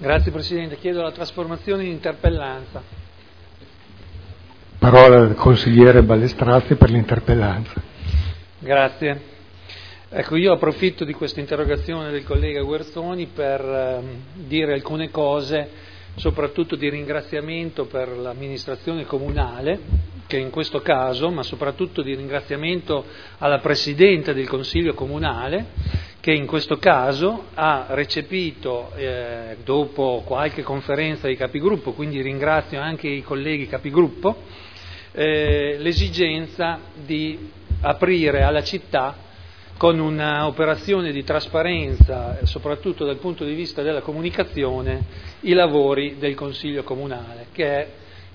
Grazie Presidente, chiedo la trasformazione in interpellanza. Parola al consigliere Ballestrazzi per l'interpellanza. Grazie. Ecco, io approfitto di questa interrogazione del collega Guerzoni per dire alcune cose, soprattutto di ringraziamento per l'amministrazione comunale, che in questo caso, ma soprattutto di ringraziamento alla Presidente del Consiglio Comunale, che in questo caso ha recepito, dopo qualche conferenza dei capigruppo, quindi ringrazio anche i colleghi capigruppo, l'esigenza di aprire alla città con un'operazione di trasparenza, soprattutto dal punto di vista della comunicazione, i lavori del Consiglio Comunale, che è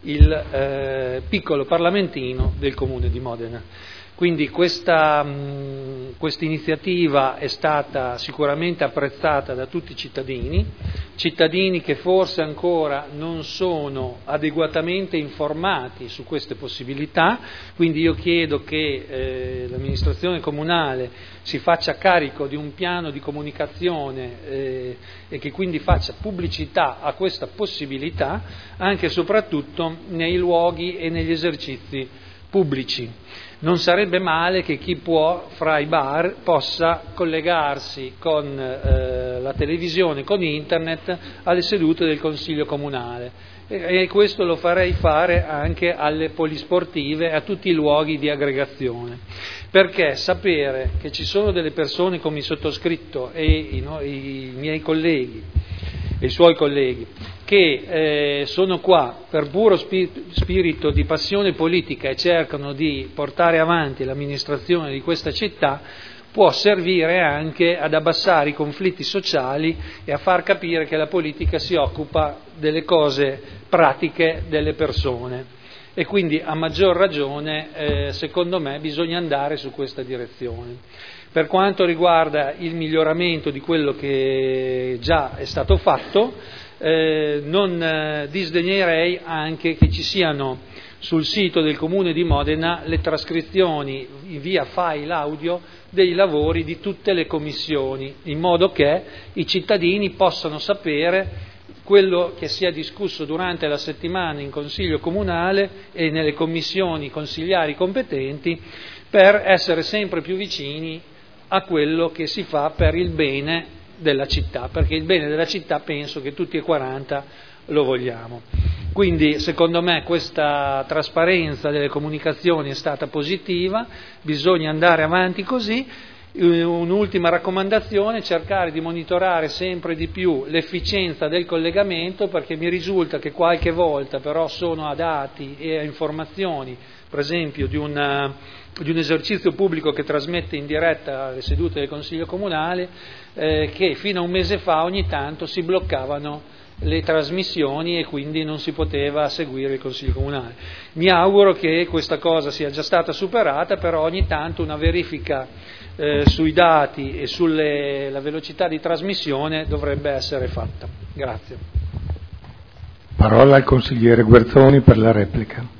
il piccolo parlamentino del Comune di Modena. Quindi questa iniziativa è stata sicuramente apprezzata da tutti i cittadini che forse ancora non sono adeguatamente informati su queste possibilità, quindi io chiedo che l'amministrazione comunale si faccia carico di un piano di comunicazione e che quindi faccia pubblicità a questa possibilità anche e soprattutto nei luoghi e negli esercizi pubblici. Non sarebbe male che chi può, fra i bar, possa collegarsi con la televisione, con internet, alle sedute del Consiglio Comunale. E questo lo farei fare anche alle polisportive, a tutti i luoghi di aggregazione. Perché sapere che ci sono delle persone come il sottoscritto e i miei colleghi, e i suoi colleghi, che sono qua per puro spirito di passione politica e cercano di portare avanti l'amministrazione di questa città, può servire anche ad abbassare i conflitti sociali e a far capire che la politica si occupa delle cose pratiche delle persone. E quindi a maggior ragione, secondo me, bisogna andare su questa direzione. Per quanto riguarda il miglioramento di quello che già è stato fatto, non disdegnerei anche che ci siano sul sito del Comune di Modena le trascrizioni via file audio dei lavori di tutte le commissioni, in modo che i cittadini possano sapere quello che si è discusso durante la settimana in Consiglio Comunale e nelle commissioni consigliari competenti, per essere sempre più vicini a quello che si fa per il bene della città, perché il bene della città penso che tutti e 40 lo vogliamo. Quindi secondo me questa trasparenza delle comunicazioni è stata positiva, bisogna andare avanti così. Un'ultima raccomandazione: cercare di monitorare sempre di più l'efficienza del collegamento, perché mi risulta che qualche volta però sono a dati e a informazioni, per esempio di un esercizio pubblico che trasmette in diretta le sedute del Consiglio Comunale, che fino a un mese fa ogni tanto si bloccavano le trasmissioni e quindi non si poteva seguire il Consiglio Comunale. Mi auguro che questa cosa sia già stata superata, però ogni tanto una verifica sui dati e sulla velocità di trasmissione dovrebbe essere fatta. Grazie. Parola al consigliere Guerzoni per la replica.